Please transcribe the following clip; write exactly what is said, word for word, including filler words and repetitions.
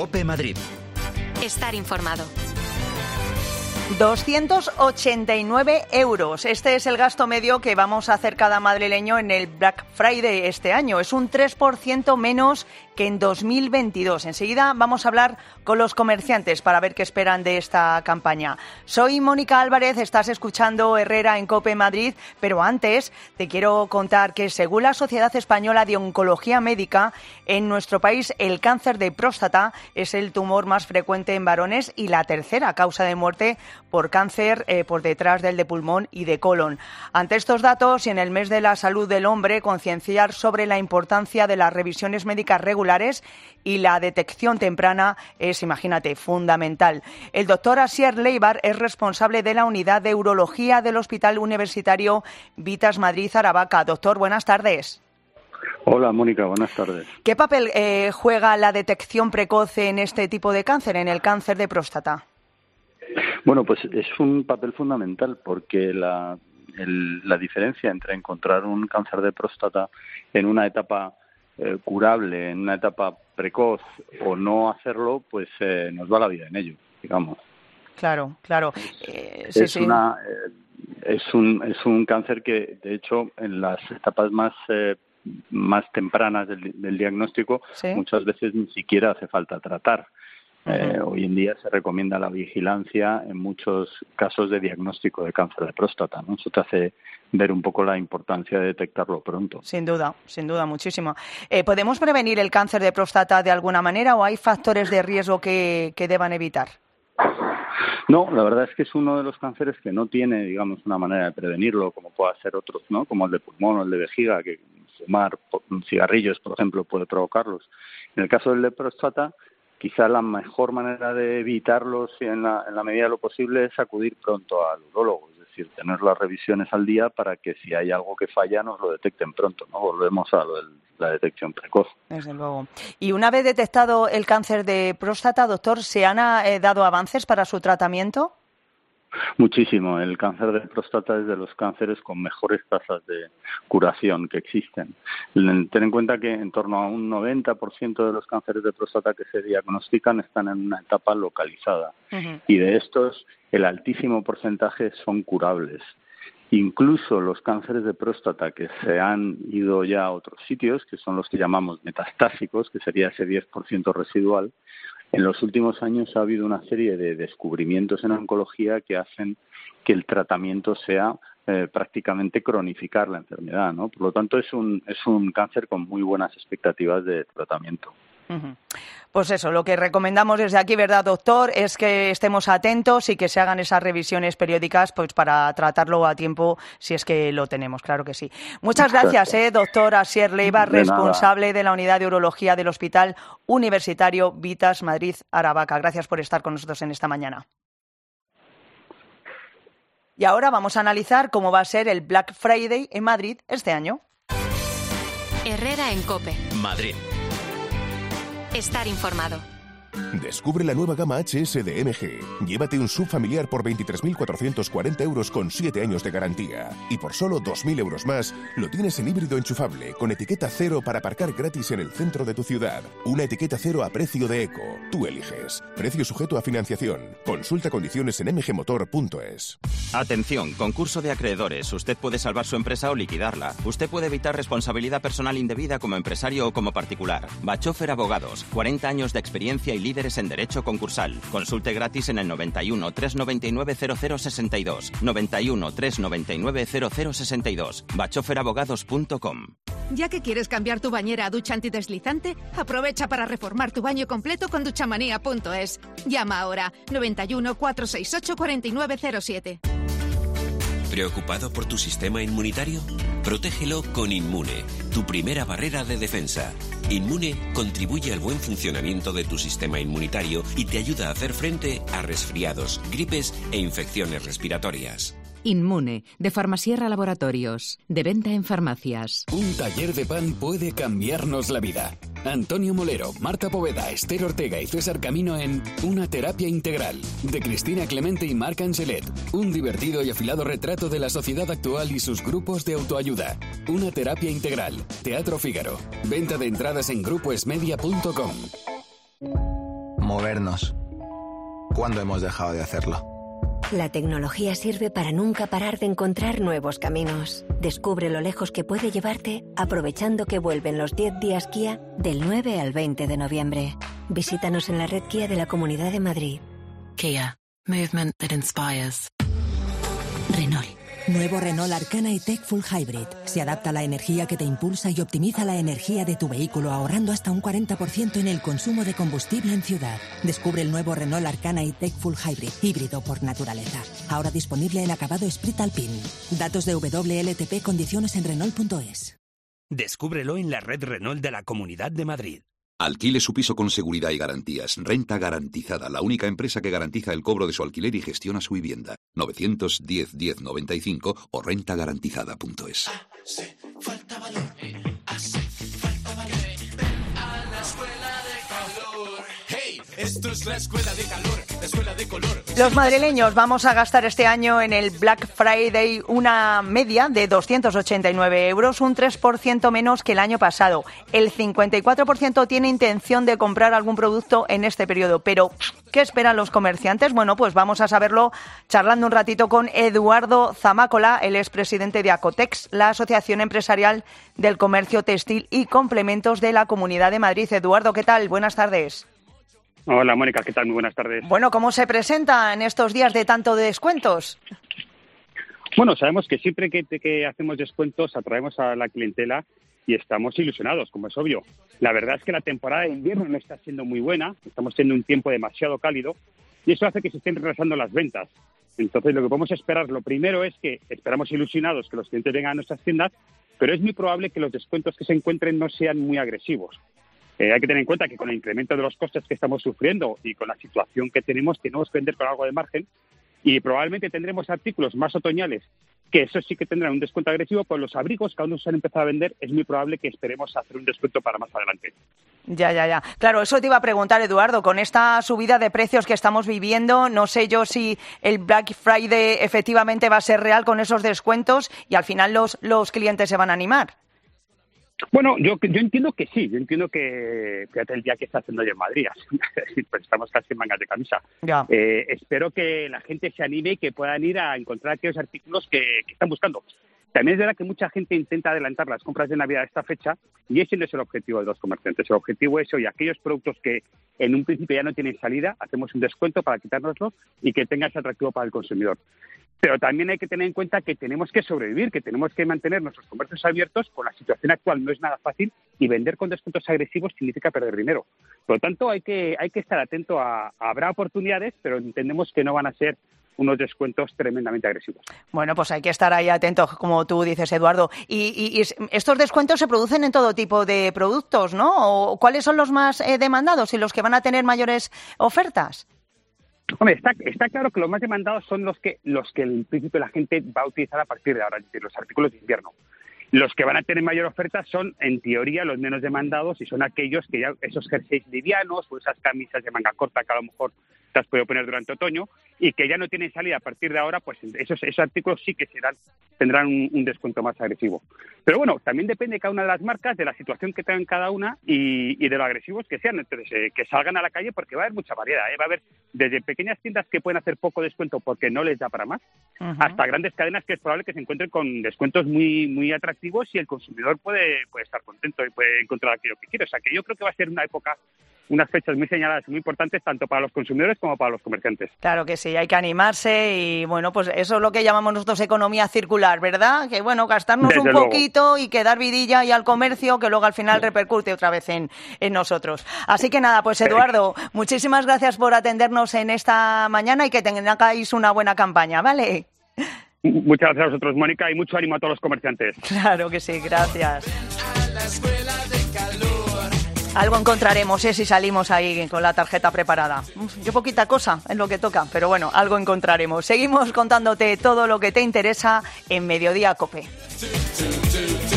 COPE Madrid. Estar informado. doscientos ochenta y nueve euros. Este es el gasto medio que vamos a hacer cada madrileño en el Black Friday este año. Es un tres por ciento menos que en dos mil veintidós. Enseguida vamos a hablar con los comerciantes para ver qué esperan de esta campaña. Soy Mónica Álvarez, estás escuchando Herrera en COPE Madrid, pero antes te quiero contar que según la Sociedad Española de Oncología Médica, en nuestro país el cáncer de próstata es el tumor más frecuente en varones y la tercera causa de muerte por cáncer eh, por detrás del de pulmón y de colon. Ante estos datos y en el mes de la salud del hombre, concienciar sobre la importancia de las revisiones médicas regulares y la detección temprana es, imagínate, fundamental. El doctor Asier Leibar es responsable de la unidad de urología del Hospital Universitario Vitas Madrid Aravaca. Doctor, buenas tardes. Hola, Mónica, buenas tardes. ¿Qué papel eh, juega la detección precoz en este tipo de cáncer, en el cáncer de próstata? Bueno, pues es un papel fundamental porque la, el, la diferencia entre encontrar un cáncer de próstata en una etapa eh, curable, en una etapa precoz o no hacerlo, pues eh, nos va la vida en ello, digamos. Claro, claro. Eh, sí, es, sí. Una, eh, es, un, es un cáncer que, de hecho, en las etapas más eh, más tempranas del, del diagnóstico, ¿sí? Muchas veces ni siquiera hace falta tratar. Eh, uh-huh. Hoy en día se recomienda la vigilancia en muchos casos de diagnóstico de cáncer de próstata, ¿no? Eso te hace ver un poco la importancia de detectarlo pronto. Sin duda, sin duda, muchísimo. Eh, ¿Podemos prevenir el cáncer de próstata de alguna manera o hay factores de riesgo que, que deban evitar? No, la verdad es que es uno de los cánceres que no tiene, digamos, una manera de prevenirlo, como pueda ser otros, ¿no? Como el de pulmón o el de vejiga, que fumar cigarrillos, por ejemplo, puede provocarlos. En el caso del de próstata, quizá la mejor manera de evitarlos en la, en la medida de lo posible es acudir pronto al urólogo, es decir, tener las revisiones al día para que si hay algo que falla nos lo detecten pronto, ¿no? Volvemos a lo de la detección precoz. Desde luego. Y una vez detectado el cáncer de próstata, doctor, ¿se han eh, dado avances para su tratamiento? Muchísimo. El cáncer de próstata es de los cánceres con mejores tasas de curación que existen. Ten en cuenta que en torno a un noventa por ciento de los cánceres de próstata que se diagnostican están en una etapa localizada. Uh-huh. Y de estos, el altísimo porcentaje son curables. Incluso los cánceres de próstata que se han ido ya a otros sitios, que son los que llamamos metastásicos, que sería ese diez por ciento residual, en los últimos años ha habido una serie de descubrimientos en oncología que hacen que el tratamiento sea eh, prácticamente cronificar la enfermedad, ¿no? Por lo tanto, es un, es un cáncer con muy buenas expectativas de tratamiento. Uh-huh. Pues eso, lo que recomendamos desde aquí, ¿verdad, doctor?, es que estemos atentos y que se hagan esas revisiones periódicas pues para tratarlo a tiempo si es que lo tenemos, claro que sí. Muchas gracias, eh, doctor Asier Leibar, de responsable nada. de la unidad de urología del Hospital Universitario Vitas Madrid Aravaca. Gracias por estar con nosotros en esta mañana. Y ahora vamos a analizar cómo va a ser el Black Friday en Madrid este año. Herrera en COPE. Madrid. Estar informado. Descubre la nueva gama H S de M G. Llévate un S U V familiar por veintitrés mil cuatrocientos cuarenta euros con siete años de garantía. Y por solo dos mil euros más, lo tienes en híbrido enchufable, con etiqueta cero para aparcar gratis en el centro de tu ciudad. Una etiqueta cero a precio de eco. Tú eliges. Precio sujeto a financiación. Consulta condiciones en m g motor punto es. Atención, concurso de acreedores. Usted puede salvar su empresa o liquidarla. Usted puede evitar responsabilidad personal indebida como empresario o como particular. Bachofer Abogados. cuarenta años de experiencia y líderes en derecho concursal. Consulte gratis en el noventa y uno, trescientos noventa y nueve, cero cero sesenta y dos. noventa y uno, trescientos noventa y nueve, cero cero sesenta y dos. bachofer abogados punto com. ¿Ya que quieres cambiar tu bañera a ducha antideslizante? Aprovecha para reformar tu baño completo con duchamanía punto es. Llama ahora noventa y uno, cuatrocientos sesenta y ocho, cuarenta y nueve cero siete. ¿Preocupado por tu sistema inmunitario? Protégelo con Inmune, tu primera barrera de defensa. Inmune contribuye al buen funcionamiento de tu sistema inmunitario y te ayuda a hacer frente a resfriados, gripes e infecciones respiratorias. Inmune, de Farmasierra Laboratorios, de venta en farmacias. Un taller de pan puede cambiarnos la vida. Antonio Molero, Marta Poveda, Esther Ortega y César Camino en Una terapia integral, de Cristina Clemente y Marc Angelet. Un divertido y afilado retrato de la sociedad actual y sus grupos de autoayuda. Una terapia integral. Teatro Fígaro. Venta de entradas en grupo esmedia punto com. movernos. ¿Cuándo hemos dejado de hacerlo? La tecnología sirve para nunca parar de encontrar nuevos caminos. Descubre lo lejos que puede llevarte aprovechando que vuelven los diez días Kia del nueve al veinte de noviembre. Visítanos en la red Kia de la Comunidad de Madrid. Kia. Movement that inspires. Renault. Nuevo Renault Arcana E-Tech Full Hybrid. Se adapta a la energía que te impulsa y optimiza la energía de tu vehículo ahorrando hasta un cuarenta por ciento en el consumo de combustible en ciudad. Descubre el nuevo Renault Arcana E-Tech Full Hybrid, híbrido por naturaleza. Ahora disponible en acabado Sprit Alpine. Datos de W L T P, condiciones en Renault punto es. Descúbrelo en la red Renault de la Comunidad de Madrid. Alquile su piso con seguridad y garantías. Renta Garantizada, la única empresa que garantiza el cobro de su alquiler y gestiona su vivienda. nueve uno cero, diez, noventa y cinco o renta garantizada punto es. Hace falta valor, hace falta valor. A la escuela de calor. Hey, esto es la escuela de calor, la escuela de color. Los madrileños vamos a gastar este año en el Black Friday una media de doscientos ochenta y nueve euros, un tres por ciento menos que el año pasado. El cincuenta y cuatro por ciento tiene intención de comprar algún producto en este periodo, pero ¿qué esperan los comerciantes? Bueno, pues vamos a saberlo charlando un ratito con Eduardo Zamácola, el expresidente de Acotex, la Asociación Empresarial del Comercio Textil y Complementos de la Comunidad de Madrid. Eduardo, ¿qué tal? Buenas tardes. Hola, Mónica, ¿qué tal? Muy buenas tardes. Bueno, ¿cómo se presenta en estos días de tanto de descuentos? Bueno, sabemos que siempre que, que hacemos descuentos atraemos a la clientela y estamos ilusionados, como es obvio. La verdad es que la temporada de invierno no está siendo muy buena, estamos teniendo un tiempo demasiado cálido y eso hace que se estén retrasando las ventas. Entonces, lo que podemos esperar, lo primero es que esperamos ilusionados que los clientes vengan a nuestras tiendas, pero es muy probable que los descuentos que se encuentren no sean muy agresivos. Eh, hay que tener en cuenta que con el incremento de los costes que estamos sufriendo y con la situación que tenemos, tenemos que vender con algo de margen y probablemente tendremos artículos más otoñales que eso sí que tendrán un descuento agresivo, pues los abrigos que aún no se han empezado a vender es muy probable que esperemos hacer un descuento para más adelante. Ya, ya, ya. Claro, eso te iba a preguntar, Eduardo, con esta subida de precios que estamos viviendo, no sé yo si el Black Friday efectivamente va a ser real con esos descuentos y al final los, los clientes se van a animar. Bueno, yo yo entiendo que sí, yo entiendo que, fíjate el día que está haciendo hoy en Madrid, pues estamos casi en mangas de camisa. Ya. Eh, espero que la gente se anime y que puedan ir a encontrar aquellos artículos que, que están buscando. También es verdad que mucha gente intenta adelantar las compras de Navidad a esta fecha y ese no es el objetivo de los comerciantes. El objetivo es hoy aquellos productos que en un principio ya no tienen salida, hacemos un descuento para quitárnoslo y que tenga ese atractivo para el consumidor. Pero también hay que tener en cuenta que tenemos que sobrevivir, que tenemos que mantener nuestros comercios abiertos. Con la situación actual no es nada fácil y vender con descuentos agresivos significa perder dinero. Por lo tanto, hay que hay que estar atento a, a habrá oportunidades, pero entendemos que no van a ser unos descuentos tremendamente agresivos. Bueno, pues hay que estar ahí atentos, como tú dices, Eduardo. Y, y, y estos descuentos se producen en todo tipo de productos, ¿no? ¿O cuáles son los más eh, demandados y los que van a tener mayores ofertas? Hombre, está, está claro que los más demandados son los que los que en principio la gente va a utilizar a partir de ahora, es decir, los artículos de invierno. Los que van a tener mayor oferta son, en teoría, los menos demandados y son aquellos que ya, esos jerseys livianos o esas camisas de manga corta que a lo mejor te has podido poner durante otoño y que ya no tienen salida a partir de ahora, pues esos, esos artículos sí que serán tendrán un, un descuento más agresivo. Pero bueno, también depende de cada una de las marcas, de la situación que tengan cada una y, y de lo agresivos que sean. Entonces, eh, que salgan a la calle porque va a haber mucha variedad, ¿eh? Va a haber desde pequeñas tiendas que pueden hacer poco descuento porque no les da para más, uh-huh. hasta grandes cadenas que es probable que se encuentren con descuentos muy muy atractivos y el consumidor puede, puede estar contento y puede encontrar aquello que quiere. O sea, que yo creo que va a ser una época, unas fechas muy señaladas, muy importantes, tanto para los consumidores como para los comerciantes. Claro que sí, hay que animarse y, bueno, pues eso es lo que llamamos nosotros economía circular, ¿verdad? Que, bueno, gastarnos Desde un luego. poquito y que dar vidilla y al comercio, que luego al final repercute otra vez en, en nosotros. Así que nada, pues Eduardo, muchísimas gracias por atendernos en esta mañana y que tengáis una buena campaña, ¿vale? Muchas gracias a vosotros, Mónica, y mucho ánimo a todos los comerciantes. Claro que sí, gracias. Algo encontraremos, ¿eh? Si salimos ahí con la tarjeta preparada. Yo poquita cosa es lo que toca, pero bueno, algo encontraremos. Seguimos contándote todo lo que te interesa en Mediodía COPE.